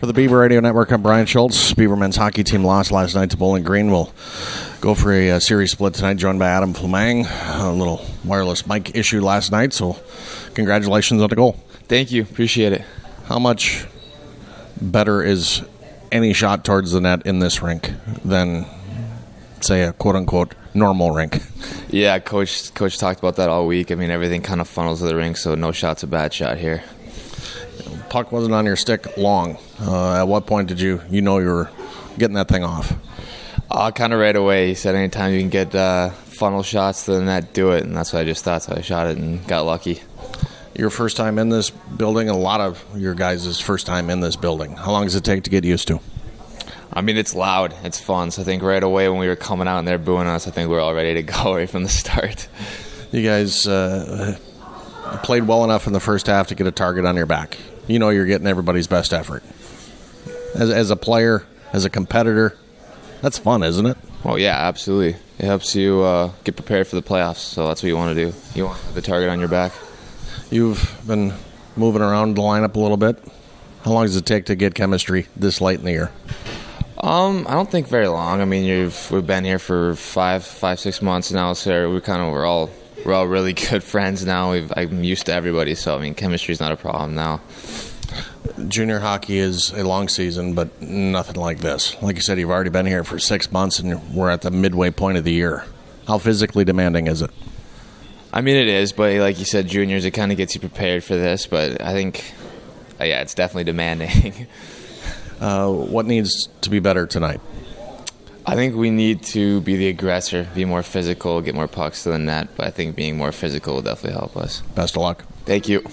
For the Beaver Radio Network, I'm Brian Schultz. Beaver men's hockey team lost last night to Bowling Green. We'll go for a series split tonight, joined by Adam Flamang. A little wireless mic issue last night, so congratulations on the goal. Thank you. Appreciate it. How much better is any shot towards the net in this rink than, say, a quote-unquote normal rink? Yeah, Coach talked about that all week. I mean, everything kind of funnels to the rink, so no shot's a bad shot here. Puck wasn't on your stick long. At what point did you know you were getting that thing off? Kind of right away. He said anytime you can get funnel shots to the net, do it, and that's what I just thought, so I shot it and got lucky. Your first time in this building, a lot of your guys' first time in this building. How long does it take to get used to? I mean, it's loud. It's fun. So I think right away when we were coming out and they're booing us, I think we were all ready to go right from the start. You guys played well enough in the first half to get a target on your back. You know you're getting everybody's best effort. As a player, as a competitor, that's fun, isn't it? Well, yeah, absolutely. It helps you get prepared for the playoffs, so that's what you want to do. You want the target on your back. You've been moving around the lineup a little bit. How long does it take to get chemistry this late in the year? I don't think very long. I mean, we've been here for 6 months now, so we're all really good friends now. I'm used to everybody, so I mean, chemistry's not a problem now. Junior hockey is a long season, but nothing like this. Like you said, you've already been here for 6 months, and we're at the midway point of the year. How physically demanding is it? I mean, it is, but like you said, juniors, it kind of gets you prepared for this. But I think, it's definitely demanding. What needs to be better tonight? I think we need to be the aggressor, be more physical, get more pucks to the net. But I think being more physical will definitely help us. Best of luck. Thank you.